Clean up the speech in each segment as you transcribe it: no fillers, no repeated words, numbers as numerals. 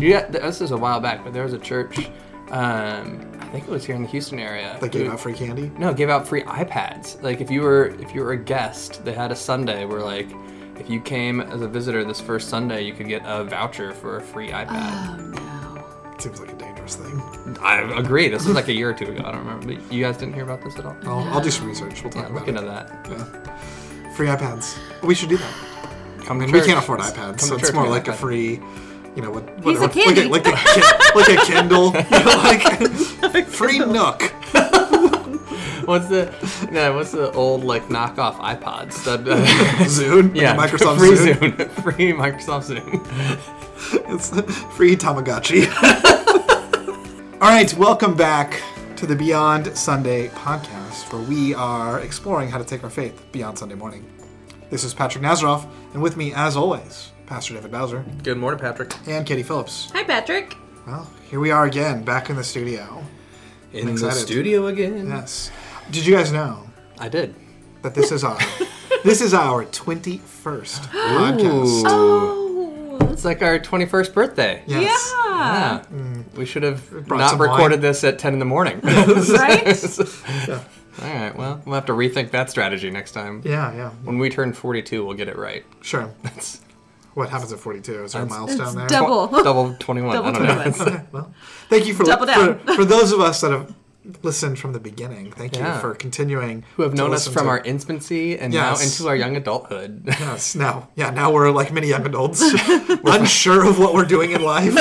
Yeah, this is a while back, but there was a church, I think it was here in the Houston area. That gave out free candy? No, gave out free iPads. Like, if you were a guest, they had a Sunday where, like, if you came as a visitor this first Sunday, you could get a voucher for a free iPad. Oh, no. Seems like a dangerous thing. I agree. This was like a year or two ago. I don't remember. But you guys didn't hear about this at all? I'll do some research. We'll talk about Look it. into that. Yeah. Free iPads. We should do that. Come to We church. can't afford iPads, so it's more like a free, Piece of candy. like a Kindle, like free Nook. What's the old like knockoff iPods? That Zune? yeah, Microsoft free Zune. free Microsoft Zune. It's free Tamagotchi. All right, welcome back to the Beyond Sunday podcast, where we are exploring how to take our faith beyond Sunday morning. This is Patrick Nazaroff, and with me, as always, Pastor David Bowser. Good morning, Patrick. And Katie Phillips. Hi, Patrick. Well, here we are again, back in the studio. In I'm the excited. studio again. Yes. Did you guys know I did. that this is our 21st podcast? Oh. It's like our 21st birthday. Yes. Yeah. We should have Brought not some recorded wine. this at 10 in the morning. Right? All right, well, we'll have to rethink that strategy next time. Yeah. When we turn 42, we'll get it right. Sure. That's What happens at 42? Is there a milestone there? double. double 21. Double I don't know. 21. Okay, well, thank you for Double down. for those of us that have listened from the beginning. Thank you Yeah. for continuing. Who have to known us listen from to- our infancy and Yes. now into our young adulthood. Yes, now we're like many young adults, unsure of what we're doing in life.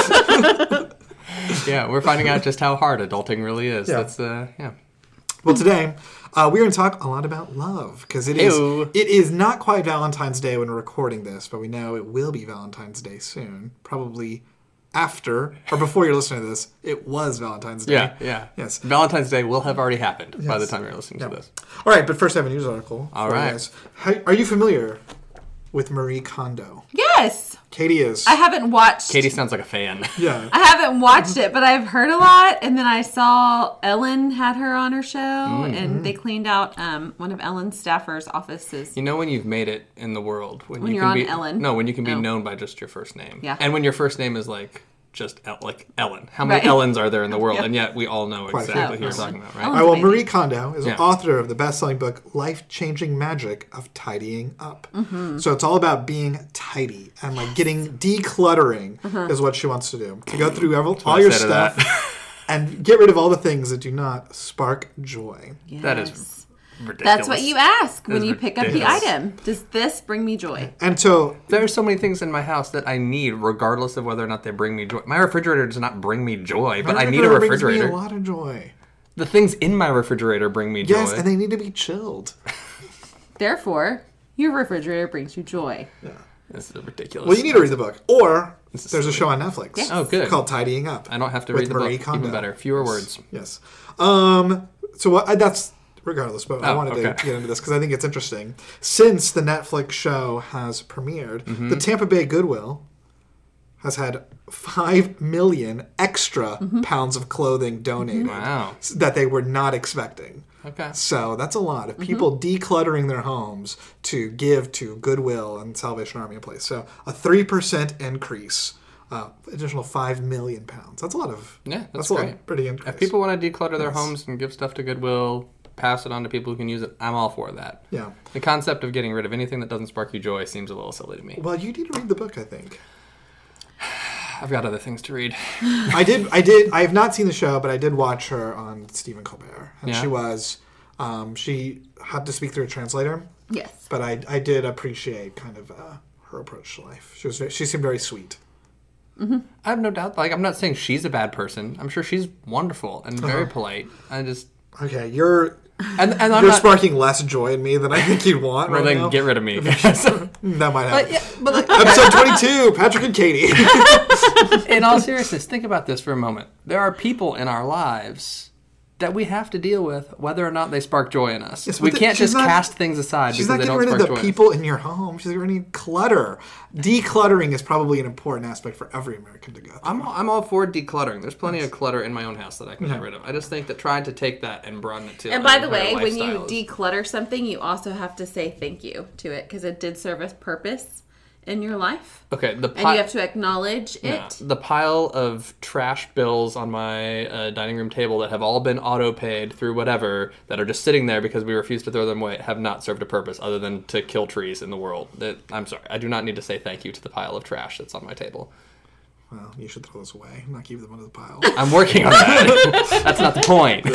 Yeah, we're finding out just how hard adulting really is. Yeah. That's yeah. Well, today we're going to talk a lot about love because it Ew. is not quite Valentine's Day when we're recording this, but we know it will be Valentine's Day soon, probably after or before you're listening to this. It was Valentine's Day. Yeah. Yes. Valentine's Day will have already happened by the Yes. time you're listening to this. All right, but first I have a news article. All for you right. guys. Are you familiar with Marie Kondo? Yes. Katie is. I haven't watched. Katie sounds like a fan. Yeah. I haven't watched it, but I've heard a lot. And then I saw Ellen had her on her show, and they cleaned out one of Ellen's staffers' offices. You know when you've made it in the world when you you're can on be Ellen? No, when you can be Oh. known by just your first name. Yeah. And when your first name is like just like Ellen. How many Right. Ellens are there in the world? Yeah. And yet we all know Quite a few. exactly who you're Oh, talking about, right? Ellen. All right, well, Amazing. Marie Kondo is Yeah. author of the best-selling book Life-Changing Magic of Tidying Up. Mm-hmm. So it's all about being tidy and like getting decluttering is what she wants to do. To go through all your I say to that. stuff and get rid of all the things that do not spark joy. That is Yes. ridiculous. That's what you ask when That's you pick up the ridiculous. item. Does this bring me joy? And so There are so many things in my house that I need, regardless of whether or not they bring me joy. My refrigerator does not bring me joy, but I need a brings me refrigerator. a lot of joy. The things in my refrigerator bring me joy. Yes, and they need to be chilled. Therefore, your refrigerator brings you joy. This is ridiculous. Well, you need to read the book. Or This is there's a silly. show on Netflix Oh, good. called Tidying Up. I don't have to with read the Marie book. Kondo. Even better. Fewer words. Yes. So that's regardless, but I Oh, wanted to okay. get into this because I think it's interesting. Since the Netflix show has premiered, Mm-hmm. the Tampa Bay Goodwill has had 5 million extra pounds of clothing donated Wow. that they were not expecting. Okay. So that's a lot of people decluttering their homes to give to Goodwill and Salvation Army in place. So a 3% increase, additional 5 million pounds. That's a lot of. Yeah, that's a great. lot, pretty increase. If people want to declutter their Yes. homes and give stuff to Goodwill, pass it on to people who can use it, I'm all for that. Yeah. The concept of getting rid of anything that doesn't spark you joy seems a little silly to me. Well, you need to read the book, I think. I've got other things to read. I did. I have not seen the show, but I did watch her on Stephen Colbert, and Yeah. she was. She had to speak through a translator, Yes. but I did appreciate kind of her approach to life. She seemed very sweet. I have no doubt. Like, I'm not saying she's a bad person. I'm sure she's wonderful and very polite. I just Okay, you're and I'm you're not. sparking less joy in me than I think you want Well, right then now. get rid of me. That might happen. But yeah, but like, Episode 22, Patrick and Katie. in all seriousness, think about this for a moment. There are people in our lives that we have to deal with, whether or not they spark joy in us. Yes, We but can't she's just not- cast things aside She's because not they getting don't rid spark of joy. the in us. people in your home. She's getting rid of clutter. Decluttering is probably an important aspect for every American to go through. I'm all for decluttering. There's plenty of clutter in my own house that I can get rid of. I just think that trying to take that and broaden it to And by the entire way, when you lifestyle is- declutter something, you also have to say thank you to it because it did serve a purpose. in your life. Okay, And you have to acknowledge yeah, it. the pile of trash bills on my dining room table that have all been auto-paid through whatever, that are just sitting there because we refuse to throw them away, have not served a purpose other than to kill trees in the world. I'm sorry, I do not need to say thank you to the pile of trash that's on my table. Well, you should throw those away, not keep them under the pile. I'm working on that. That's not the point.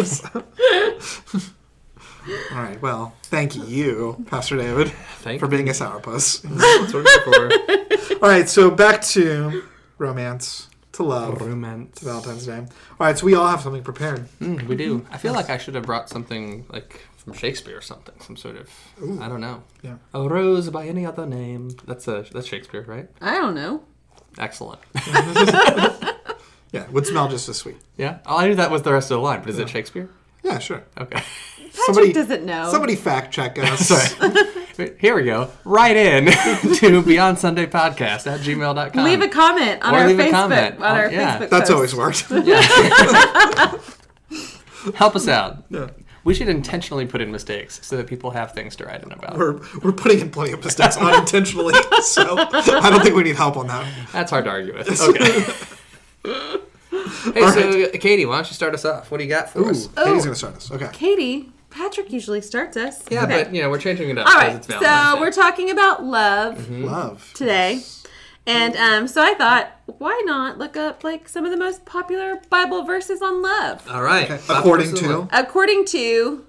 All right, well, thank you, Pastor David, for being a sourpuss. That's what we're here for. All right, so back to romance, to love, Romance. to Valentine's Day. All right, so we all have something prepared. We do. I feel like I should have brought something like from Shakespeare or something. Some sort of, I don't know. Yeah. A rose by any other name. That's Shakespeare, right? I don't know. Excellent. Yeah, it would smell just as sweet. Yeah. I knew that was the rest of the line, but is it Shakespeare? Yeah, sure. Okay. Patrick doesn't know. Somebody fact check us. Sorry. Here we go. Write in to Beyond Sunday Podcast at gmail.com. Leave a comment on Or our leave a Facebook. comment. On our Yeah. Facebook That's post. always worked. Help us out. Yeah. We should intentionally put in mistakes so that people have things to write in about. We're putting in plenty of mistakes unintentionally, so I don't think we need help on that. That's hard to argue with. Okay. Hey, so Katie, why don't you start us off? What do you got for us? Katie's going to start us. Okay. Katie, Patrick usually starts us. Yeah, Okay. but we're changing it up. All 'cause right, it's Valentine's so Day. we're talking about love Love. today. And so I thought, why not look up like some of the most popular Bible verses on love? All right. Okay. According to. According to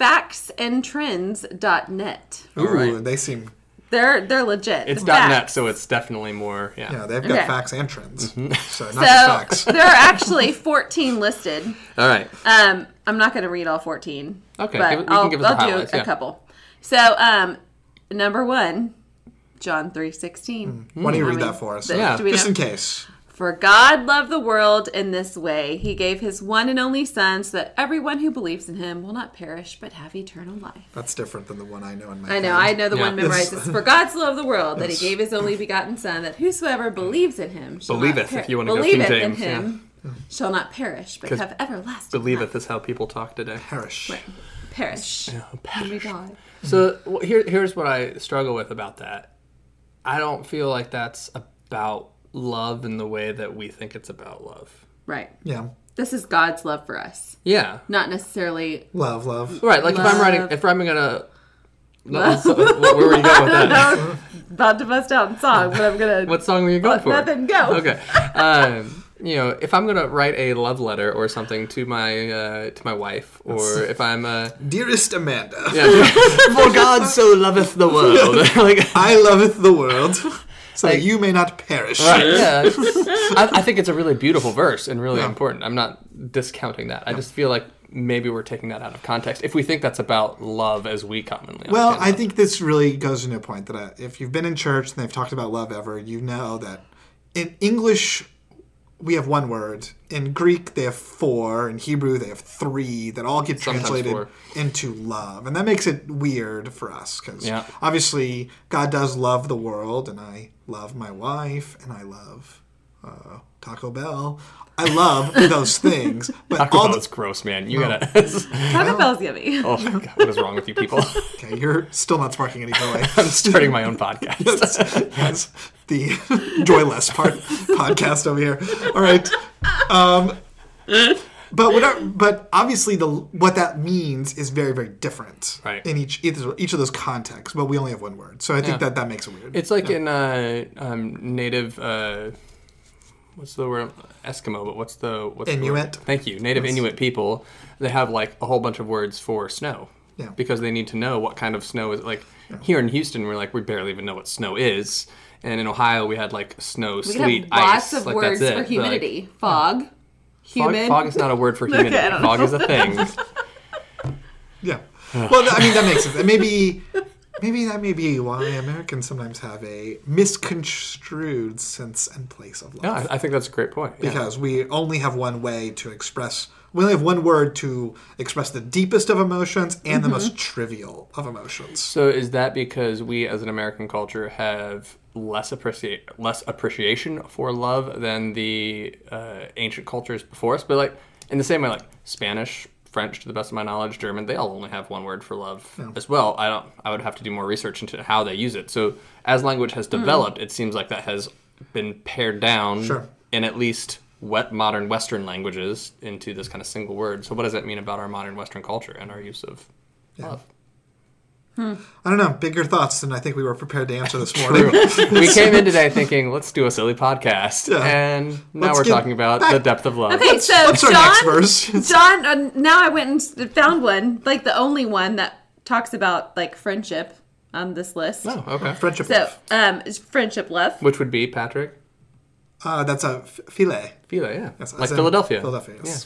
factsandtrends.net. Ooh, right. they seem. They're legit. It's The .net, facts. so it's definitely more. Yeah. Yeah, they've got Okay. facts and trends. So not So just facts. there are actually 14 listed. All right. I'm not going to read all 14. Okay, but you can give us the I'll do highlights, a yeah. couple. So number 1, John 3:16. Why don't you read mean, that for us? Yeah. Do we Just know? in case. For God loved the world in this way. He gave his one and only Son so that everyone who believes in him will not perish but have eternal life. That's different than the one I know in my I know, head. the Yeah. one memorized. It's for God so loved the world that he gave his only begotten Son, that whosoever believes in him shall Believeth, not if you want to go believeth King in James, him shall not perish but 'Cause have everlasting Believeth life. is how people talk today. Perish. Perish. When we die. So here's what I struggle with about that. I don't feel like that's about love in the way that we think it's about love. Right. Yeah. This is God's love for us. Yeah. Not necessarily Love, love. Right. Like Love. if I'm gonna. No, so, where were you going with that? about to bust out in song, but I'm gonna What song were you going for? nothing go. Okay. If I'm gonna write a love letter or something to my wife, or if I'm Dearest Amanda, for God so loveth the world, like I loveth the world, so that Like- you may not perish. right, yeah. I think it's a really beautiful verse and really important. I'm not discounting that. I just feel like maybe we're taking that out of context if we think that's about love as we commonly Well, understand I love. think this really goes into a point that if you've been in church and they've talked about love ever, you know that in English we have one word. In Greek they have 4. In Hebrew they have 3 that all get Sometimes translated 4. into love. And that makes it weird for us because Yeah. obviously God does love the world, and I love my wife, and I love Taco Bell. I love those things. But Taco all Bell the, is gross, man. You gotta. Taco Bell's yummy. Oh my God, what is wrong with you people? okay, you're still not sparking any joy. I'm starting my own podcast. That's the joyless podcast over here. All right. But obviously what that means is very, very different Right. in each of those contexts. But we only have one word, so I think that makes it weird. It's like in native. What's the word? Eskimo, but what's the Inuit. The word? Thank you. Native Inuit people. They have like a whole bunch of words for snow. Yeah. Because they need to know what kind of snow is like. Here in Houston, we barely even know what snow is, and in Ohio we had like snow, We sleet, could have ice. lots of like, words that's it. for humidity. Fog. Fog, Humid. fog is not a word for humidity. I don't Fog know. is a thing. Yeah. Well, I mean that makes sense. And maybe that may be why Americans sometimes have a misconstrued sense and place of love. Yeah, I think that's a great point. Yeah. Because we only have one way to express. We only have one word to express the deepest of emotions and the most trivial of emotions. So is that because we as an American culture have less appreciation for love than the ancient cultures before us? But like in the same way, like Spanish, French, to the best of my knowledge, German, they all only have one word for love as well. I would have to do more research into how they use it. So as language has developed, it seems like that has been pared down in at least modern Western languages into this kind of single word. So what does that mean about our modern Western culture and our use of love? I don't know. Bigger thoughts than I think we were prepared to answer this morning. We came in today thinking, let's do a silly podcast. And now we're talking about the depth of love. Okay, so What's our next verse? John, now I went and found one, like the only one that talks about like friendship on this list. Oh, okay. Friendship So, love. it's friendship love. Which would be, Patrick? That's a filet. Philae, yeah. Yes, Like as in Philadelphia. Philadelphia, yes.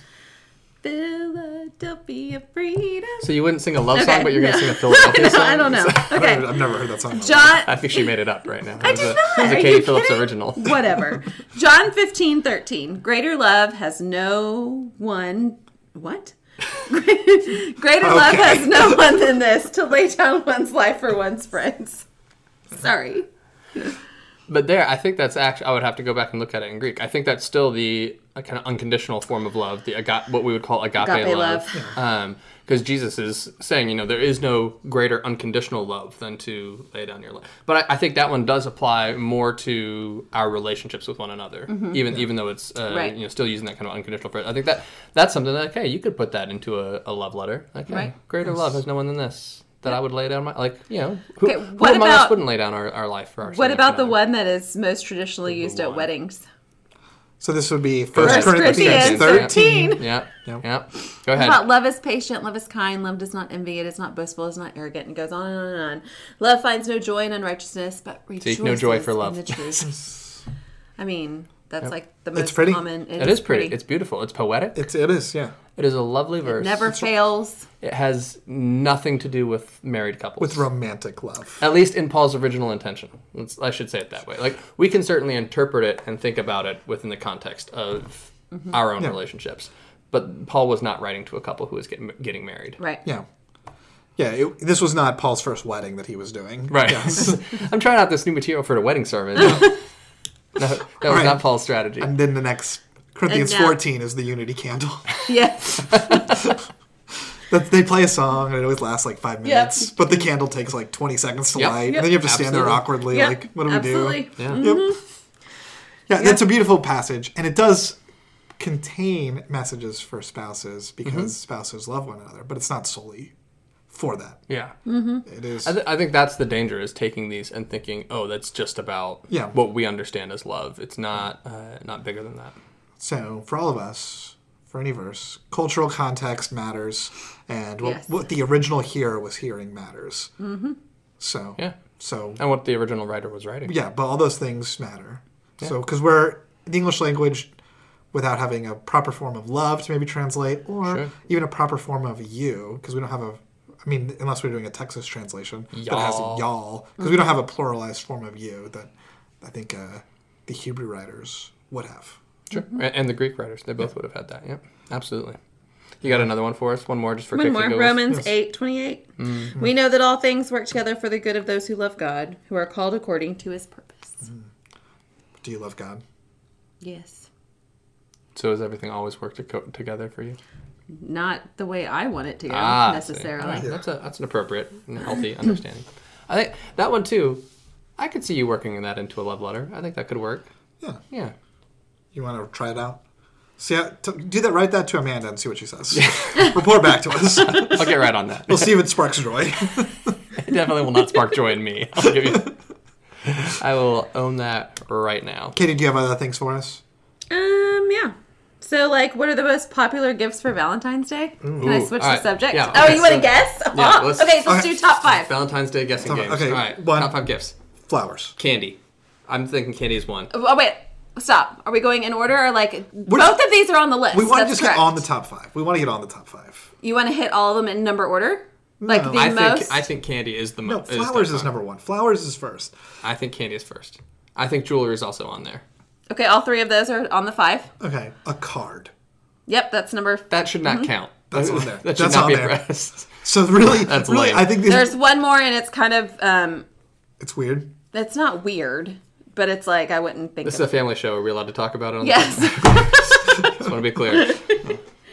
Philadelphia freedom. So you wouldn't sing a love song, but you're going to no. sing a Philadelphia song? I don't know. Okay. I've never heard that song. John, I think she made it up right now. I did not. It was a Are Katie you Phillips kidding? original. Whatever. John 15:13. Greater love has no one. What? Greater love has no one than this, to lay down one's life for one's friends. Sorry. But there, I think that's actually, I would have to go back and look at it in Greek. I think that's still the kind of unconditional form of love, what we would call agape love. Because Jesus is saying, there is no greater unconditional love than to lay down your life. But I think that one does apply more to our relationships with one another, even though it's still using that kind of unconditional phrase. I think that's something that, okay, you could put that into a love letter. Like, hey, greater love has no one than this. That I would lay down who among us wouldn't lay down our life for our What about the one that is most traditionally used at weddings? So this would be 1 First Corinthians 13. Yeah. Go ahead. About love is patient, love is kind, love does not envy, it is not boastful, it is not arrogant, and goes on and on and on. Love finds no joy in unrighteousness, but rejoices no joy for love. in the truth. I mean, that's like the most It's pretty. common. It is pretty. It's beautiful. It's poetic. It is, yeah. It is a lovely verse. Never fails. It has nothing to do with married couples. With romantic love. At least in Paul's original intention. I should say it that way. Like, we can certainly interpret it and think about it within the context of our own relationships. But Paul was not writing to a couple who was getting married. Right. Yeah. Yeah, this was not Paul's first wedding that he was doing. Right. Yes. I'm trying out this new material for the wedding sermon. No, that was not Paul's strategy. And then the next, Corinthians 14 is the unity candle. Yes. They play a song and it always lasts like 5 minutes, but the candle takes like 20 seconds to light, and then you have to stand there awkwardly, like, what do we do? Yeah. Yeah, it's a beautiful passage, and it does contain messages for spouses because spouses love one another, but it's not solely for that. Yeah. It is. I think that's the danger, is taking these and thinking, oh, that's just about what we understand as love. It's not bigger than that. So, for all of us, for any verse, cultural context matters, and what the original hearer was hearing matters. So, and what the original writer was writing. Yeah, but all those things matter. Yeah. So, because we're the English language, without having a proper form of love to maybe translate, or even a proper form of you, because we don't have unless we're doing a Texas translation that has y'all, because we don't have a pluralized form of you that I think the Hebrew writers would have. Sure. And the Greek writers, they both would have had that. Yeah, absolutely. You got another one for us? One more just for kicks and goals? Romans 8:28. We know that all things work together for the good of those who love God, who are called according to his purpose. Do you love God? Yes. So does everything always work together for you? Not the way I want it to go, necessarily. Right. That's an appropriate and healthy understanding. I think that one, too, I could see you working that into a love letter. I think that could work. Yeah. You want to try it out? See, do that. Write that to Amanda and see what she says. Report back to us. I'll get right on that. We'll see if it sparks joy. It definitely will not spark joy in me. I will own that right now. Katie, do you have other things for us? Yeah. So, what are the most popular gifts for Valentine's Day? Can I switch the subject? Yeah, you want to guess? Yeah, let's do top 5. Valentine's Day guessing games. Okay, all right. one. Top 5 gifts. Flowers. Candy. I'm thinking candy is one. Oh, wait. Stop. Are we going in order, or both of these are on the list? We want to just get on the top 5. We want to get on the top 5. You want to hit all of them in number order? I think candy is the most. No, flowers is number 1. Flowers is first. I think candy is first. I think jewelry is also on there. Okay, all 3 of those are on the 5. Okay, a card. Yep, that's number. That should not count. That's on there. That should not be pressed. So really, that's really, lame. I think there's one more, and it's kind of. It's weird. It's not weird, but it's I wouldn't think. This is a family show. Are we allowed to talk about it? Yes. Just want to be clear.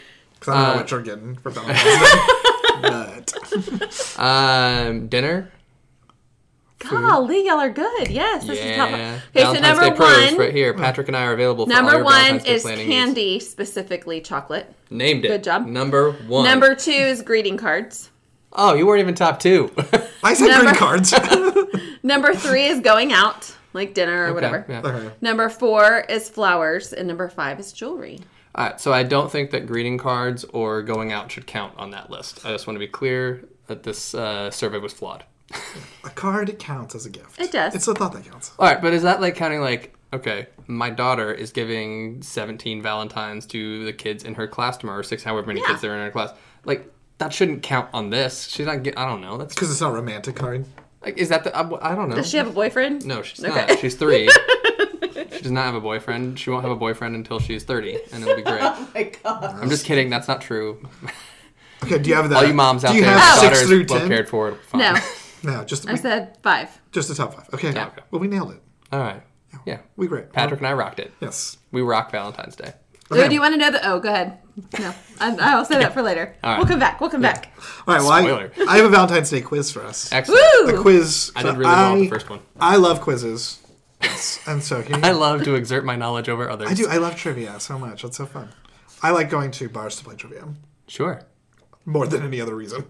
Because I don't know what you're getting for Valentine's Day. But Dinner. Golly, y'all are good. Yes, this is top. Okay, so Valentine's number Day pros one. right here. Patrick and I are available for all Number your one Valentine's Day is planning candy, specifically chocolate. needs. Named it. Good job. Number one. Number two is greeting cards. Oh, you weren't even top two. I said green cards. Number three is going out, like dinner or whatever. Yeah. Okay. Number four is flowers, and number five is jewelry. All right, so I don't think that greeting cards or going out should count on that list. I just want to be clear that this survey was flawed. A card counts as a gift. It does. It's the thought that counts. All right, but is that like counting like, okay, my daughter is giving 17 Valentines to the kids in her class tomorrow, or 6, however many kids there are in her class. Like, that shouldn't count on this. She's not I don't know. That's Because it's not a romantic card. like, is that the, I don't know. Does she have a boyfriend? No, she's not. She's 3. She does not have a boyfriend. She won't have a boyfriend until she's 30, and it'll be great. Oh my god. I'm just kidding. That's not true. Okay, do you have that? All you moms out do you there, have 6 daughters through well 10? cared for. It'll be fine. No, No, just I said 5. just the top 5. Okay. Okay. Well, we nailed it. All right. Yeah. We great. Patrick and I rocked it. Yes. We rock Valentine's Day. Oh, do you want to know the? Oh, go ahead. No, I'll say that for later. All right. We'll come back. We'll come back. All right. Well, Spoiler. I have a Valentine's Day quiz for us. Excellent. Woo! A quiz. I did really well on the first one. I love quizzes. Yes. And so here you I go. love to exert my knowledge over others. I do. I love trivia so much. It's so fun. I like going to bars to play trivia Sure. more than any other reason.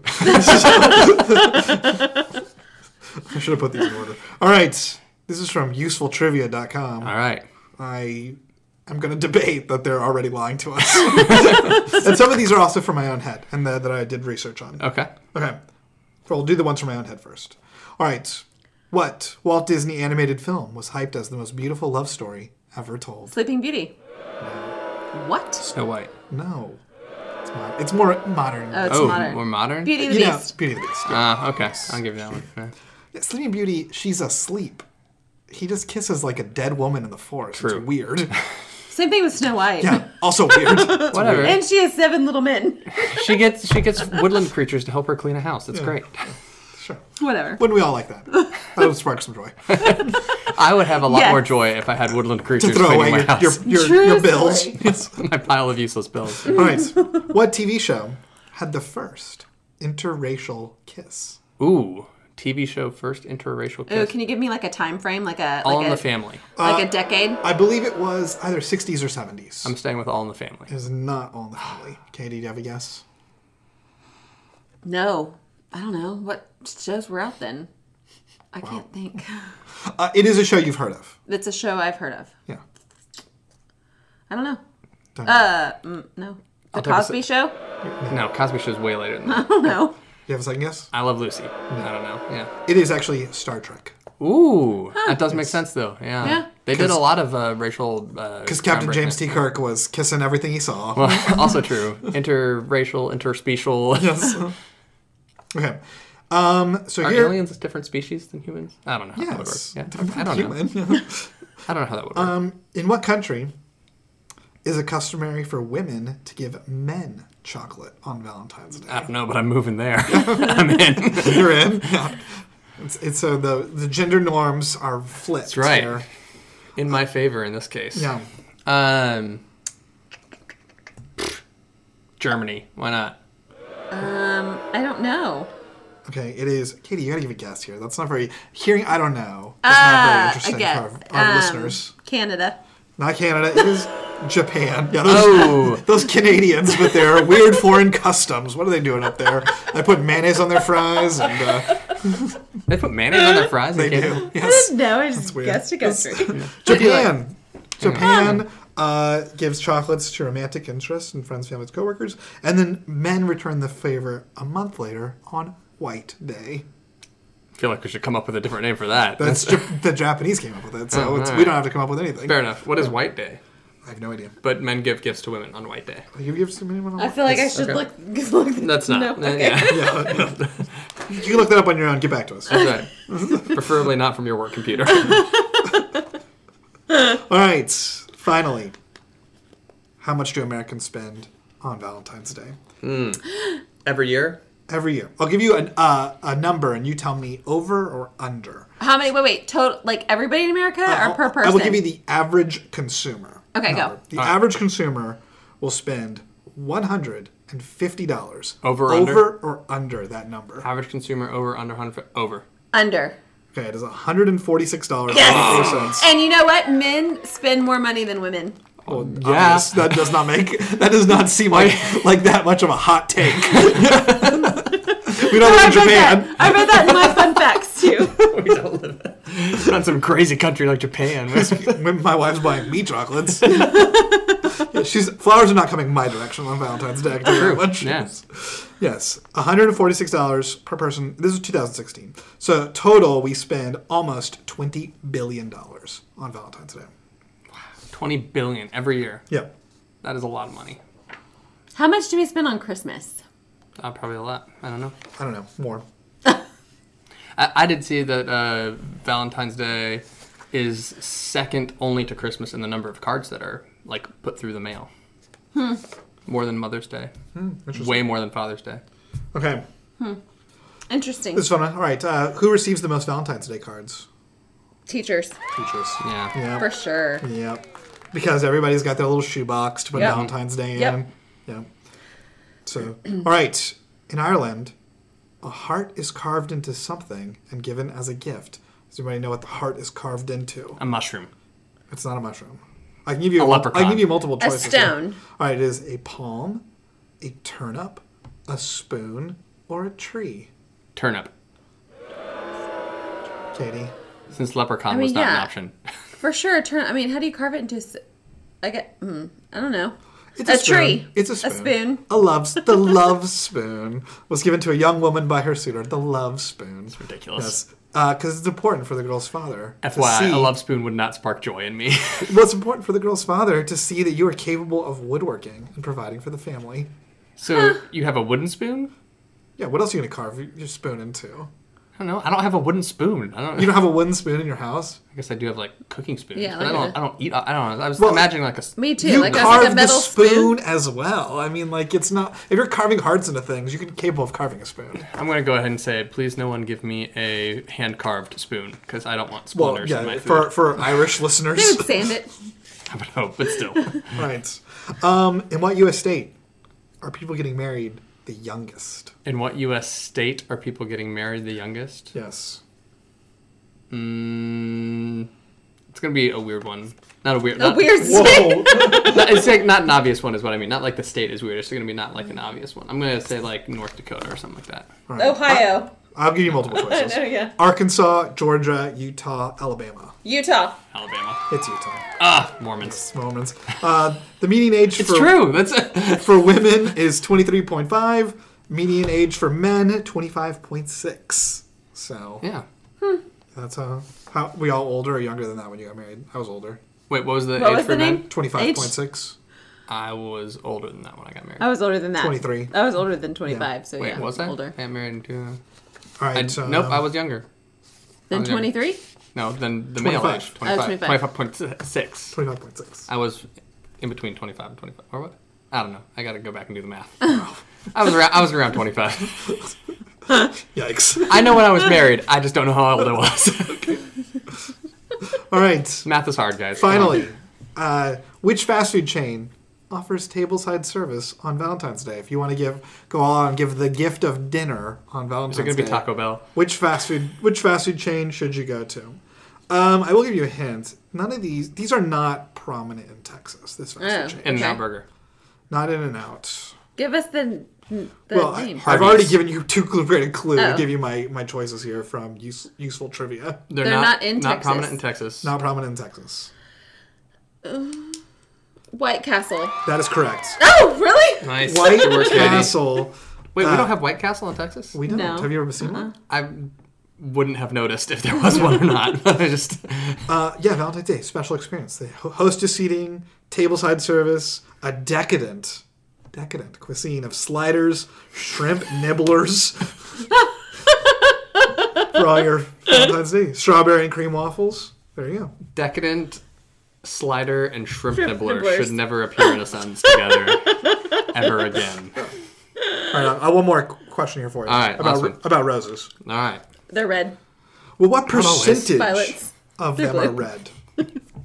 I should have put these in order. All right. This is from usefultrivia.com. All right. I'm going to debate that they're already lying to us. And some of these are also from my own head and that I did research on. Okay. Okay. Well, we'll do the ones from my own head first. All right. What Walt Disney animated film was hyped as the most beautiful love story ever told? Sleeping Beauty. What? Snow White. No. It's more modern. Oh, it's Oh, modern. more modern? Beauty and the You know, Beast. Beauty and the Beast. Okay. I'll give you that one. Yeah. Yeah, Sleeping Beauty, she's asleep. He just kisses like a dead woman in the forest. True. It's weird. Same thing with Snow White. Yeah, also weird. Whatever. And she has 7 little men. She gets woodland creatures to help her clean a house. It's great. Sure. Whatever. Wouldn't we all like that? That would spark some joy. I would have a lot Yes. more joy if I had woodland To creatures throw cleaning away my house. your True bills. story. Yes. My pile of useless bills. All right. What TV show had the first interracial kiss? Ooh. TV show first interracial kiss. Oh, can you give me like a time frame, like a All like in a the Family. like a decade? I believe it was either 60s or 70s. I'm staying with All in the Family. It is not All in the Family. Katie, do you have a guess? No, I don't know what shows were out then. I can't think. It is a show you've heard of. It's a show I've heard of. Yeah. I don't know. Don't know. No. The take a Cosby Show? No, Cosby Show's way later than that. I don't know. You have a second guess? I Love Lucy. I don't know. Yeah. It is actually Star Trek. Ooh, that does make sense though. Yeah. Yeah. They did a lot of racial. Because Captain James T. Kirk was kissing everything he saw. Well, also true. Interracial, interspecial. Yes. Okay. So Are here... aliens a different species than humans? I don't know how that would work. Yes. Yeah. I don't know. Human. I don't know how that would work. In what country is it customary for women to give men chocolate on Valentine's Day? I don't know, but I'm moving there. I'm in. You're in? Yeah. It's so the gender norms are flipped. That's right. Here. In my favor in this case. Yeah. Germany. Why not? I don't know. Okay, it is... Katie, you gotta give a guess here. That's not very... Hearing I don't know is not very interesting again, for our listeners. Canada. Not Canada. It is Japan. Yeah, Oh. those Canadians with their weird foreign customs. What are they doing up there? They put mayonnaise on their fries and... They put mayonnaise on their fries? They in Canada? do. Yes. No, I just weird. guessed a country. Japan. Japan gives chocolates to romantic interests and friends, families, coworkers, and then men return the favor a month later on White Day. I feel like we should come up with a different name for that. That's the Japanese came up with it, so Oh, we alright. don't have to come up with anything. Fair enough. What is White Day? I have no idea. But men give gifts to women on White Day. You give some anyone on I feel like I should Okay. look. That's not. No, okay. Yeah. Yeah. You can look that up on your own. Get back to us. That's right. Preferably not from your work computer. All right. Finally, how much do Americans spend on Valentine's Day? Every year? Every year. I'll give you a number, and you tell me over or under. How many? Wait. Total, like everybody in America or per person? I will give you the average consumer. Okay, go. number. The average consumer will spend $150. Over or under? or under that number? Average consumer over, under 100, over. Under. Okay, it is $146.84. Yes! And you know what? Men spend more money than women. Well, yes, that does not seem like that much of a hot take. We don't live in Japan. I read that in my fun facts too. We don't live not some crazy country like Japan. My wife's buying me chocolates. Flowers are not coming my direction on Valentine's Day. I can tell you that much. Yes. Yes, $146 per person. This is 2016. So total, we spend almost $20 billion on Valentine's Day. $20 billion every year. Yep. That is a lot of money. How much do we spend on Christmas? Probably a lot. I don't know. More. I did see that Valentine's Day is second only to Christmas in the number of cards that are put through the mail. More than Mother's Day. Way more than Father's Day. Okay. Interesting. This is fun. All right. Who receives the most Valentine's Day cards? Teachers. Teachers. Yeah. For sure. Yep. Because everybody's got their little shoebox to put Yep. Valentine's Day in. Yep. Yeah. So, all right. In Ireland, a heart is carved into something and given as a gift. Does anybody know what the heart is carved into? A mushroom. It's not a mushroom. I can give you A leprechaun. I can give you multiple A choices. stone. Here. All right. It is a palm, a turnip, a spoon, or a tree. Turnip. Katie. Since leprechaun I mean, was not an yeah. option. For sure. How do you carve it into? I don't know. It's A spoon. tree. It's a spoon. A spoon. The love spoon was given to a young woman by her suitor. The love spoon. It's ridiculous. Yes. Because it's important for the girl's father. to FYI, see- a love spoon would not spark joy in me. Well, it's important for the girl's father to see that you are capable of woodworking and providing for the family. So you have a wooden spoon? Yeah, what else are you going to carve your spoon into? I don't know. I don't have a wooden spoon. You don't have a wooden spoon in your house? I guess I do have cooking spoons. Yeah, but like I don't eat. I don't know. I was Well, imagining a. Me too. You Like carve a the metal spoon as well. I mean, it's not... If you're carving hearts into things, you're capable of carving a spoon. I'm going to go ahead and say, please, no one give me a hand carved spoon because I don't want Well, splinters in my yeah, food. for Irish listeners. They would sand it. I would hope, but still. Right. In what U.S. state are people getting married the youngest? In what U.S. state are people getting married the youngest? Yes. It's going to be a weird one. Not a weird. A Not, weird Whoa. It's not an obvious one, is what I mean. Not like the state is weird. It's going to be not an obvious one. I'm going to say North Dakota or something like that. All right. Ohio. I'll give you multiple choices. I know, yeah. Arkansas, Georgia, Utah, Alabama. Utah. Alabama. It's Utah. Mormons. Moments. The median age It's true. That's for women is 23.5. Median age for men 25.6. So yeah. that's how we all older or younger than that when you got married. I was older. Wait, what was the What age was for the men? name? 25.6. I was older than that when I got married. I was older than that. 23. I was older than 25, so Wait, yeah. was I? Older. I got married in two. All right. Nope, I was younger. Than 23? No, then the male 25. age. 25. 25. 25.6. 25.6. I was in between 25 and 25. Or what? I don't know. I got to go back and do the math. I was around 25. Yikes. I know when I was married. I just don't know how old I was. All right. Math is hard, guys. Come on. Finally, which fast food chain offers tableside service on Valentine's Day? If you want to go on and give the gift of dinner on Valentine's Is it going to Day, be Taco Bell? which fast food chain should you go to? I will give you a hint. None of these are not prominent in Texas. This fast food chain, In-N-Out Okay. Burger. not In-N-Out. Give us the Well, name. I've already given you too great a clue to Oh. give you my choices here from useful trivia. They're not in Not Texas. prominent in Texas. Not prominent in Texas. White Castle. That is correct. Oh, really? Nice. White Good work, Katie. Castle. Wait, we don't have White Castle in Texas? We don't. No. Have you ever seen one? I wouldn't have noticed if there was one or not. I just... Yeah, Valentine's Day, special experience. They hostess seating, tableside service, a decadent cuisine of sliders, shrimp nibblers for all your Valentine's Day. Strawberry and cream waffles. There you go. Decadent, slider, and shrimp nibbler nibblers. should never appear in a sentence together ever again. All right, I have one more question here for you. All right, last one. about roses. All right. They're red. Well, what always. percentage Violets. of They're them are blue. red?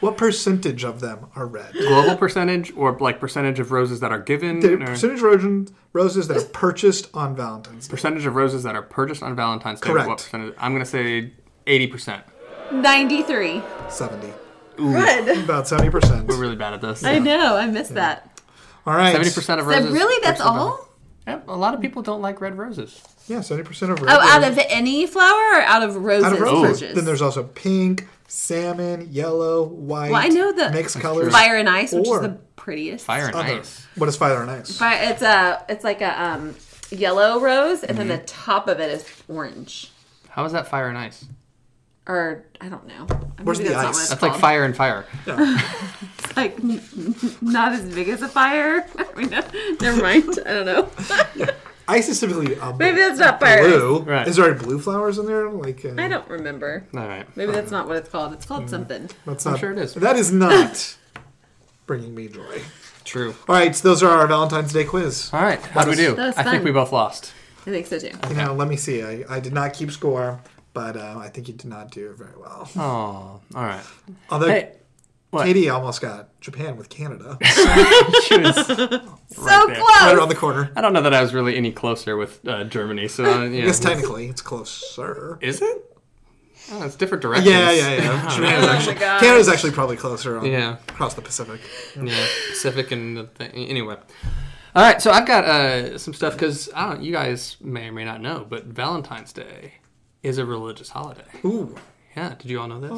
What percentage of them are red? Global percentage or like percentage of roses that are given? The Or percentage roses that are purchased on Valentine's Day. percentage of roses that are purchased on Valentine's Day? Correct. What percentage? I'm going to say 80%. 93. 70. Good. About 70%. We're really bad at this. I know. I missed that. All right. 70% of So roses. really, that's purchased on all? Yep, a lot of people don't like red roses. Yeah, 70% of red. Oh, out of any flower or out of roses? Out of roses. purchased? Then there's also pink, salmon, yellow, white. Well, I know the mixed colors. Fire and Ice, which Or is the prettiest. Fire and Other. ice. What is fire and ice? It's like a yellow rose, and then the top of it is orange. How is that fire and ice? Or I don't know. Where's Maybe the that's not ice? what it's That's called. like fire and fire. It's like not as big as a fire. I mean, never mind. I don't know. Ice is typically Maybe that's not fire. blue. Right. Is there any blue flowers in there? Like I don't remember. All right. Maybe that's not what it's called. It's called something. That's I'm not, sure it is. That is not bringing me joy. True. All right, so those are our Valentine's Day quiz. All right. How do we do? That was I think fun. we both lost. I think so too. You know, let me see. I did not keep score, but I think you did not do very well. Oh, all right. Although Hey, what? Katie almost got Japan with Canada. She was So there. Right close. around the corner. I don't know that I was really any closer with Germany. So yeah. Yes, technically, it's closer. Is it? Oh, it's different directions. Yeah. Japan is actually, gosh. Canada's actually probably closer Yeah. across the Pacific. Yeah, Pacific and the thing. Anyway. All right, so I've got some stuff because I don't. You guys may or may not know, but Valentine's Day is a religious holiday. Ooh. Yeah, did you all know this?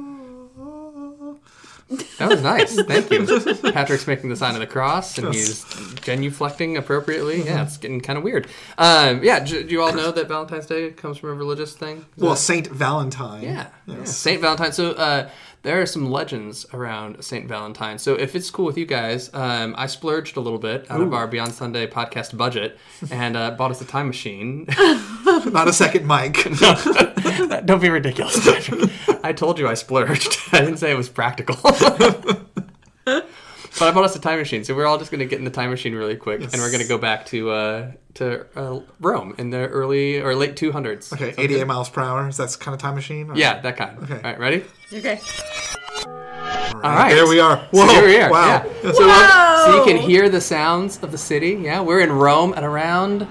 That was nice. Thank you. Patrick's making the sign of the cross, and he's genuflecting appropriately. Yeah, it's getting kind of weird. Yeah, do you all know that Valentine's Day comes from a religious thing? Is Well, that- Saint Valentine. yeah, Yes. Saint Valentine. So there are some legends around Saint Valentine. So if it's cool with you guys, I splurged a little bit out of our Beyond Sunday podcast budget and bought us a time machine. Not a second mic. Don't be ridiculous, Patrick. I told you I splurged. I didn't say it was practical. But I bought us a time machine, so we're all just going to get in the time machine really quick, and we're going to go back to Rome in the early or late 200s. Okay, 88 miles per hour. Is that kind of time machine? Or- Yeah, that kind. Okay. All right, ready? Okay. All right. There we are. Whoa. So here we are. Wow. Yeah. Whoa! So you can hear the sounds of the city. Yeah, we're in Rome at around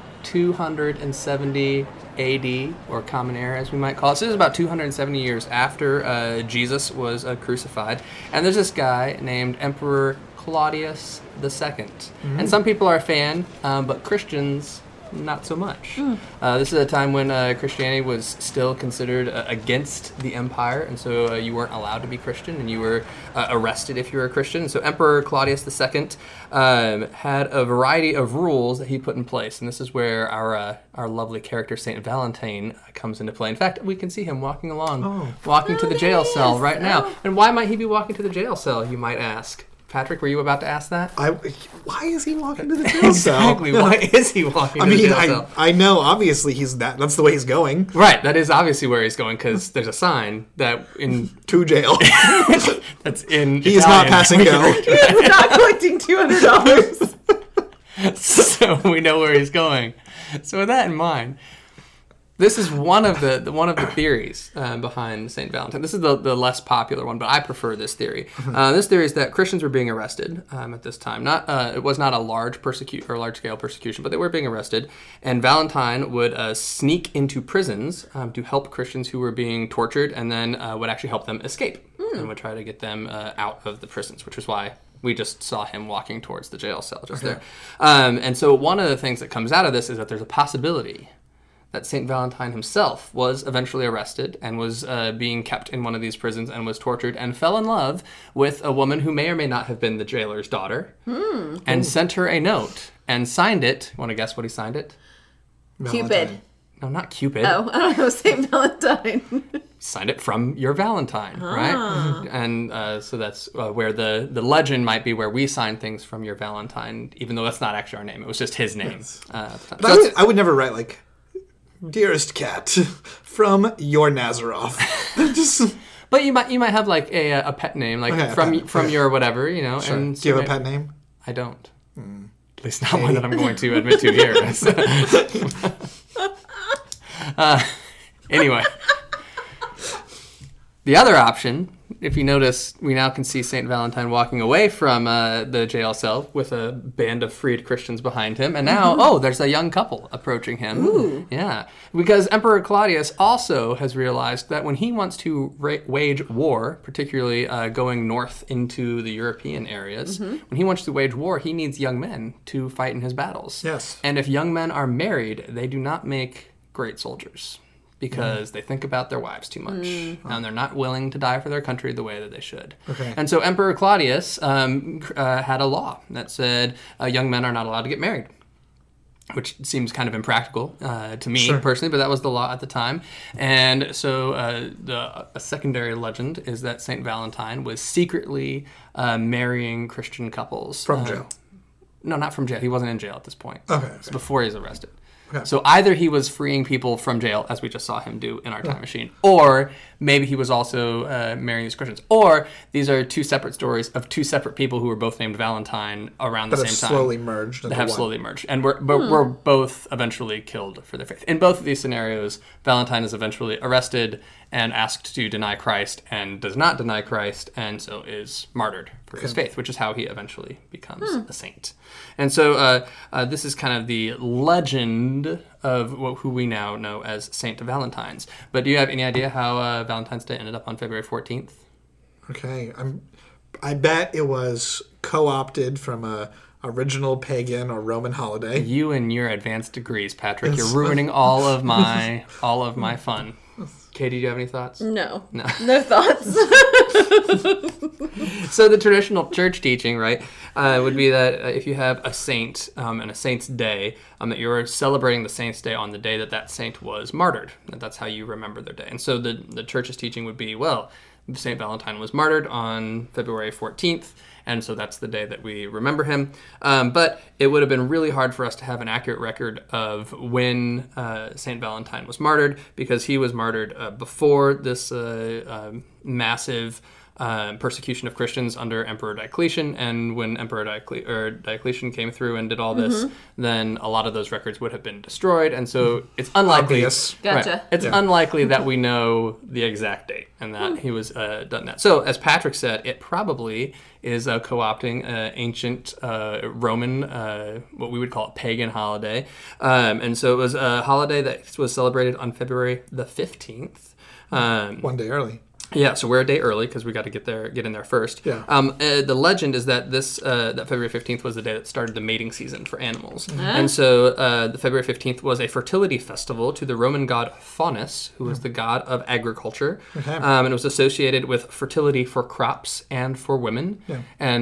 270 AD, or Common Era as we might call it. So this is about 270 years after Jesus was crucified. And there's this guy named Emperor Claudius II. And some people are a fan, but Christians, not so much. This is a time when Christianity was still considered against the empire, and so you weren't allowed to be Christian, and you were arrested if you were a Christian. So Emperor Claudius II had a variety of rules that he put in place, and this is where our lovely character Saint Valentine comes into play. In fact, we can see him walking along, walking to the there jail he cell is. right now. And why might he be walking to the jail cell, you might ask? Patrick, were you about to ask that? Why is he walking to the jail cell? Exactly. Why is he walking I to the mean, jail cell? I know, obviously, that's the way he's going. Right, that is obviously where he's going because there's a sign that in To jail. that's in. He is not passing go. He's not collecting $200. So we know where he's going. So with that in mind, this is one of the theories behind Saint Valentine. This is the less popular one, but I prefer this theory. This theory is that Christians were being arrested at this time. It was not a large scale persecution, but they were being arrested. And Valentine would sneak into prisons to help Christians who were being tortured, and then would actually help them escape and would try to get them out of the prisons, which is why we just saw him walking towards the jail cell just there. And so one of the things that comes out of this is that there's a possibility that St. Valentine himself was eventually arrested and was being kept in one of these prisons and was tortured and fell in love with a woman who may or may not have been the jailer's daughter and sent her a note and signed it. Want to guess what he signed it? Cupid. No, not Cupid. Oh, I don't know. St. Valentine. Signed it from your Valentine, right? And so that's where the legend might be where we sign things from your Valentine, even though that's not actually our name. It was just his name. At the time. But I would never write, like, dearest cat, from your Nazaroff. Just But you might have like a pet name, like Okay, from your whatever, you know. sure. And Do you have a pet name? I don't. At least not one that I'm going to admit to here. Anyway, the other option if you notice, we now can see St. Valentine walking away from the jail cell with a band of freed Christians behind him. And now, there's a young couple approaching him. Ooh. Yeah. Because Emperor Claudius also has realized that when he wants to wage war, particularly going north into the European areas, when he wants to wage war, he needs young men to fight in his battles. Yes. And if young men are married, they do not make great soldiers. Because they think about their wives too much, and they're not willing to die for their country the way that they should. Okay. And so Emperor Claudius had a law that said young men are not allowed to get married, which seems kind of impractical to me personally, but that was the law at the time. And so a secondary legend is that St. Valentine was secretly marrying Christian couples. From jail? No, not from jail. He wasn't in jail at this point. Okay. It's before he was arrested. Okay. So either he was freeing people from jail, as we just saw him do in our time machine, or maybe he was also marrying these Christians. Or these are two separate stories of two separate people who were both named Valentine around the same time. Slowly merged. They have slowly merged. And were both eventually killed for their faith. In both of these scenarios, Valentine is eventually arrested and asked to deny Christ and does not deny Christ and so is martyred for his faith, which is how he eventually becomes a saint. And so this is kind of the legend of who we now know as Saint Valentine's. But do you have any idea how Valentine's Day ended up on February 14th? Okay. I bet it was co-opted from a original pagan or Roman holiday. You and your advanced degrees, Patrick. You're ruining all of my fun. Katie, do you have any thoughts? No. No thoughts. So the traditional church teaching, right, would be that if you have a saint and a saint's day, that you're celebrating the saint's day on the day that saint was martyred. That's how you remember their day. And so the church's teaching would be, well, St. Valentine was martyred on February 14th, and so that's the day that we remember him. But it would have been really hard for us to have an accurate record of when St. Valentine was martyred, because he was martyred before this massive persecution of Christians under Emperor Diocletian, and when Emperor Diocletian came through and did all this, then a lot of those records would have been destroyed, and so it's unlikely. Obvious. Gotcha. Right, it's unlikely that we know the exact date and that he was done that. So, as Patrick said, it probably is co-opting ancient Roman, what we would call a pagan holiday, and so it was a holiday that was celebrated on February the 15th. 1 day early. Yeah, so we're a day early because we got to get in there first. Yeah. The legend is that that February 15th was the day that started the mating season for animals. And so the February 15th was a fertility festival to the Roman god Faunus, who was the god of agriculture. Okay. And it was associated with fertility for crops and for women. Yeah. And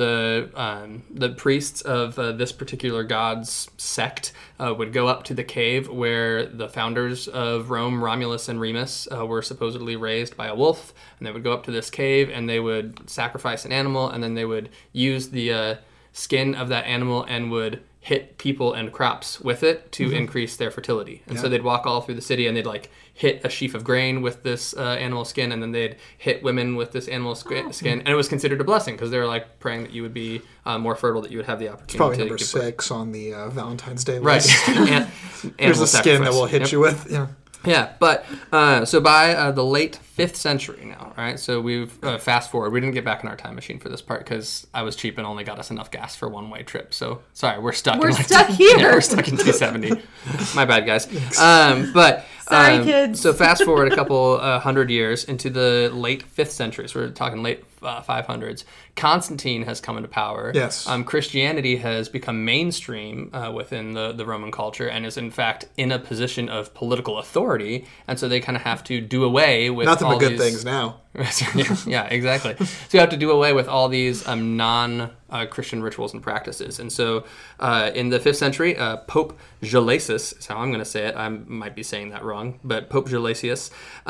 the priests of this particular god's sect would go up to the cave where the founders of Rome, Romulus and Remus, were supposedly raised by a wolf. And they would go up to this cave and they would sacrifice an animal, and then they would use the skin of that animal and would hit people and crops with it to increase their fertility. And so they'd walk all through the city and they'd like hit a sheaf of grain with this animal skin, and then they'd hit women with this animal skin, and it was considered a blessing because they were like praying that you would be more fertile, that you would have the opportunity. It's probably to number give 6 on the Valentine's Day right. list. There's a skin that we'll hit you with. Yeah. Yeah, but so by the late 5th century now, right? So we've fast forward. We didn't get back in our time machine for this part because I was cheap and only got us enough gas for one-way trip. So sorry, we're stuck. We're stuck here. Yeah, we're stuck in 270. My bad, guys. Sorry, kids. So fast forward a couple hundred years into the late 5th century. So we're talking late 500s. Constantine has come into power. Yes. Christianity has become mainstream within the Roman culture and is in fact in a position of political authority, and so they kind of have to do away with nothing but good these things now. yeah, exactly. So you have to do away with all these non-Christian rituals and practices. And so in the 5th century, Pope Gelasius is how I'm going to say it. I might be saying that wrong, but Pope Gelasius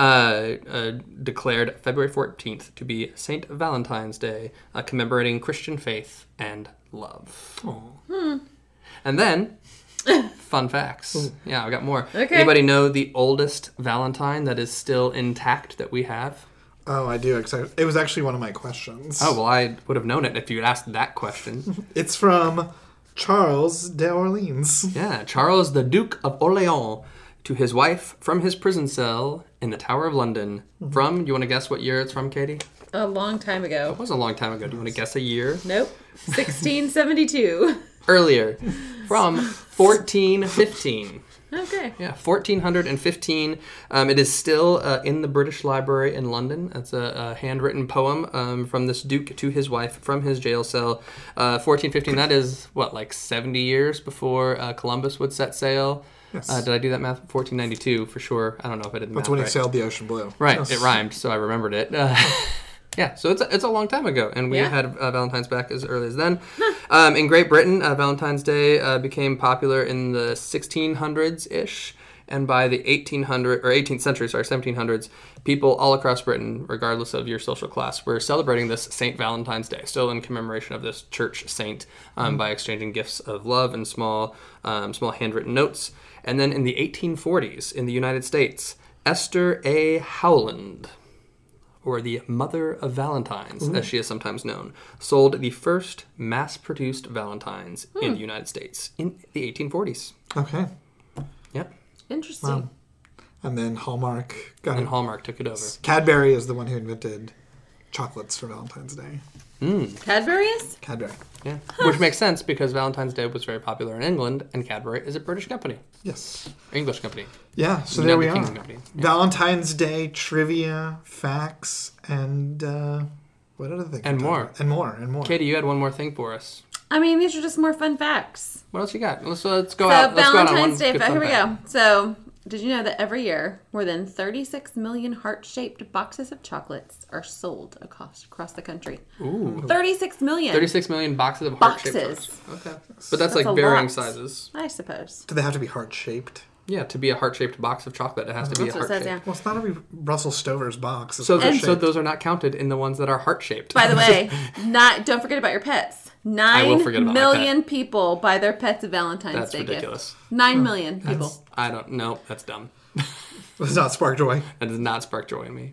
declared February 14th to be St. Valentine's Day, commemorating Christian faith and love. And then, fun facts. Ooh. Yeah, I've got more. Okay. Anybody know the oldest Valentine that is still intact that we have? Oh, I do. It was actually one of my questions. Oh, well, I would have known it if you had asked that question. It's from Charles d'Orleans. Yeah, Charles the Duke of Orleans to his wife from his prison cell in the Tower of London. From, you want to guess what year it's from, Katie? A long time ago. It was a long time ago. Do you want to guess a year? Nope. 1672. Earlier. From 1415. Okay. Yeah, 1415. It is still in the British Library in London. It's a handwritten poem from this duke to his wife from his jail cell. 1415, that is, like 70 years before Columbus would set sail? Yes. Did I do that math? 1492 for sure. I don't know if I did the math That's when he right. sailed the ocean blue. Right, Yes. it rhymed, so I remembered it. Yeah, so it's a long time ago, and we Yeah. had Valentine's back as early as then. In Great Britain, Valentine's Day became popular in the 1600s-ish, and by the 18th century, 1700s, people all across Britain, regardless of your social class, were celebrating this St. Valentine's Day, still in commemoration of this church saint, by exchanging gifts of love and small handwritten notes. And then in the 1840s, in the United States, Esther A. Howland, or the Mother of Valentines, as she is sometimes known, sold the first mass-produced Valentines in the United States in the 1840s. Okay. Yep. Interesting. Wow. And then Hallmark got And it. Hallmark took it over. Cadbury is the one who invented chocolates for Valentine's Day. Cadbury's? Cadbury. Yeah. Which makes sense because Valentine's Day was very popular in England, and Cadbury is a British company. Yes. English company. Yeah, so there we United are. Kingdom company. Yeah. Valentine's Day trivia, facts, and what other things? And we talked more. about? And more. And more. Katie, you had one more thing for us. I mean, these are just more fun facts. What else you got? Let's go So out. Let's go out on one Valentine's Day, good here fun we fact. go. So, did you know that every year more than 36 million heart-shaped boxes of chocolates are sold across the country? Ooh. 36 million. 36 million boxes of heart-shaped Boxes. chocolates. Okay. But that's That's like a Oh. varying lot. sizes. I suppose. Do they have to be heart-shaped? Yeah, to be a heart-shaped box of chocolate, it has to be a That's what it says, heart-shaped. yeah. Well, it's not every Russell Stover's box. It's So, heart-shaped. so those are not counted in the ones that are heart-shaped. By the way, don't forget about your pets. will 9 forget about my million people buy their pets a Valentine's That's Day ridiculous. gift. 9 million people. I don't know. That's dumb. Does not spark joy. That does not spark joy in me.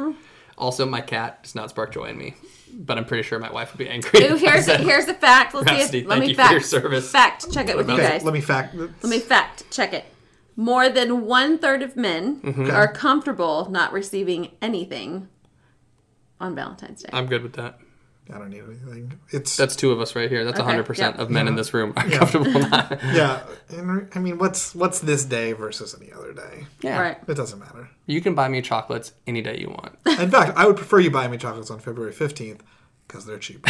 Also, my cat does not spark joy in me. But I'm pretty sure my wife would be angry. Ooh, if I said, here's the fact. Let's see Rhapsody, if, let thank me you for your fact service. fact check it with you guys. Let me fact. Let me fact check it. More than 1/3 of men Mm-hmm. are comfortable not receiving anything on Valentine's Day. I'm good with that. I don't need anything. It's That's two of us right here. That's Okay, 100% yep. of men in this room are comfortable not. yeah. And, I mean, what's this day versus any other day? Yeah. Right. It doesn't matter. You can buy me chocolates any day you want. In fact, I would prefer you buy me chocolates on February 15th because they're cheap.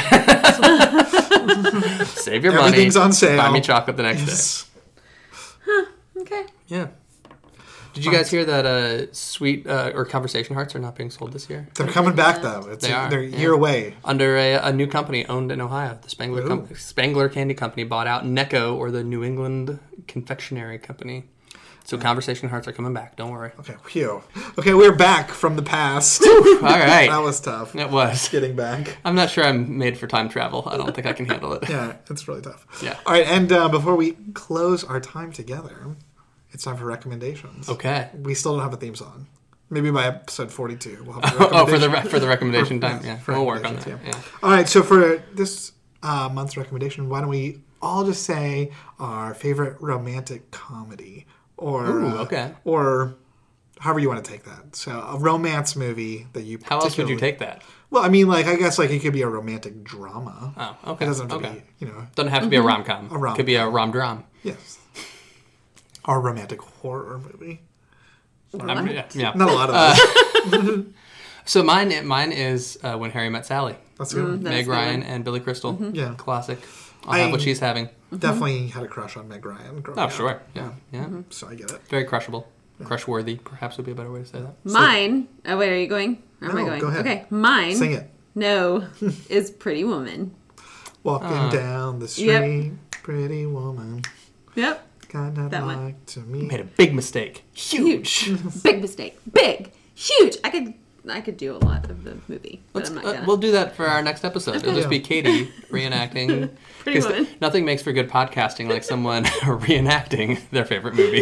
Save your money. Everything's on sale. Buy me chocolate the next day. Yes. Okay. Yeah. Did you guys hear that sweet or conversation hearts are not being sold this year? They're coming back though. They are, They're a yeah. year away. Under a new company owned in Ohio. The Ooh. Spangler Candy Company bought out Necco, or the New England Confectionery Company. So conversation hearts are coming back. Don't worry. Okay, phew. Okay, we're back from the past. All right. That was tough. It was. Getting back. I'm not sure I'm made for time travel. I don't think I can handle it. Yeah, it's really tough. Yeah. All right, and before we close our time together, it's time for recommendations. Okay. We still don't have a theme song. Maybe by episode 42, we'll have a Oh, recommendation. for the recommendation time. Yeah, for we'll work on that. recommendations, Yeah. All right, so for this month's recommendation, why don't we all just say our favorite romantic comedy, or okay. or however you want to take that. So a romance movie that you. How else would you particularly- take that? Well, I mean, like I guess like it could be a romantic drama. Oh, okay. It doesn't have to Okay. be, Doesn't have to be a rom-com. A rom-com. Could be a rom-dram. Yes. Or a romantic horror movie. Yeah. Not a lot of those. So mine is When Harry Met Sally. That's good. That's Meg good. Ryan and Billy Crystal. Yeah. Classic. I'll have what she's having. Definitely had a crush on Meg Ryan growing Oh, up. sure. Yeah. Yeah. So I get it. Very crushable. Crush-worthy, perhaps would be a better way to say that. Mine. Oh wait, are you going? Or am I No, going? go ahead. Okay, mine. Sing it. No, is Pretty Woman. Walking down the street, Yep. pretty woman. Yep. Kinda That one. like to meet. Made a big mistake. Huge. Big mistake. Big. Huge. I could do a lot of the movie, but I'm not gonna. We'll do that for our next episode. It'll just be Katie reenacting. Pretty 'Cause Woman. Nothing makes for good podcasting like someone reenacting their favorite movie.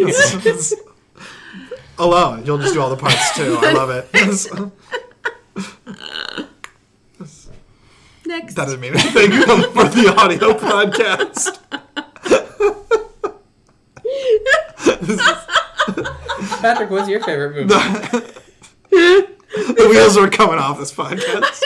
Alone. You'll just do all the parts too. I love it. Next. That doesn't mean anything for the audio podcast. Patrick, what's your favorite movie? The wheels are coming off this podcast.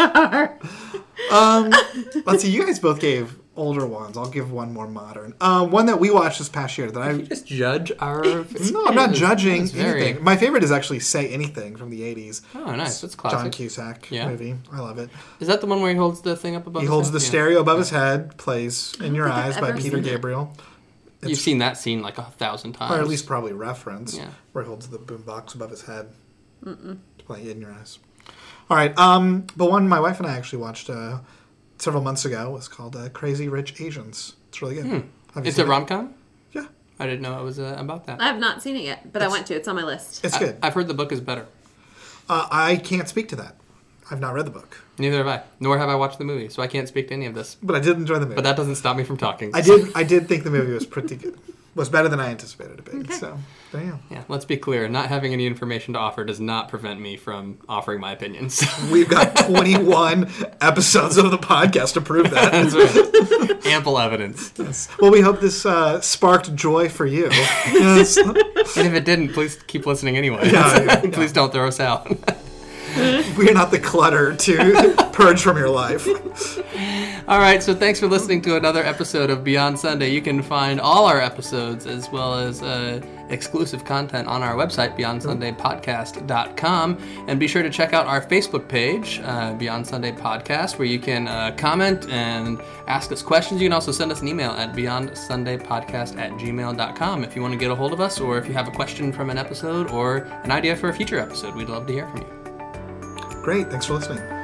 Let's see. You guys both gave older ones. I'll give one more modern. One that we watched this past year that I just judge our. No, I'm not judging anything. My favorite is actually Say Anything from the 80s. Oh, nice. That's classic. John Cusack movie. I love it. Is that the one where he holds the thing up above his head? He holds the stereo above his head, plays In Your Eyes by Peter Gabriel. You've seen that scene like 1,000 times. Or at least probably reference. Yeah. Where he holds the boombox above his head to play In Your Eyes. All right. The one my wife and I actually watched several months ago was called Crazy Rich Asians. It's really good. It's a rom-com? Yeah. I didn't know it was about that. I have not seen it yet, but I want to. It's on my list. It's good. I've heard the book is better. I can't speak to that. I've not read the book. Neither have I. Nor have I watched the movie, so I can't speak to any of this. But I did enjoy the movie. But that doesn't stop me from talking. I did think the movie was pretty good. Was better than I anticipated it to be. Okay. So, there you go. Yeah, let's be clear. Not having any information to offer does not prevent me from offering my opinions. We've got 21 episodes of the podcast to prove that. That's right. Ample evidence. Yes. Well, we hope this sparked joy for you. Yes. And if it didn't, please keep listening anyway. Yeah. Please don't throw us out. We are not the clutter to purge from your life. All right, so thanks for listening to another episode of Beyond Sunday. You can find all our episodes as well as exclusive content on our website, BeyondSundayPodcast.com. And be sure to check out our Facebook page, Beyond Sunday Podcast, where you can comment and ask us questions. You can also send us an email at BeyondSundayPodcast@gmail.com if you want to get a hold of us, or if you have a question from an episode or an idea for a future episode. We'd love to hear from you. Great. Thanks for listening.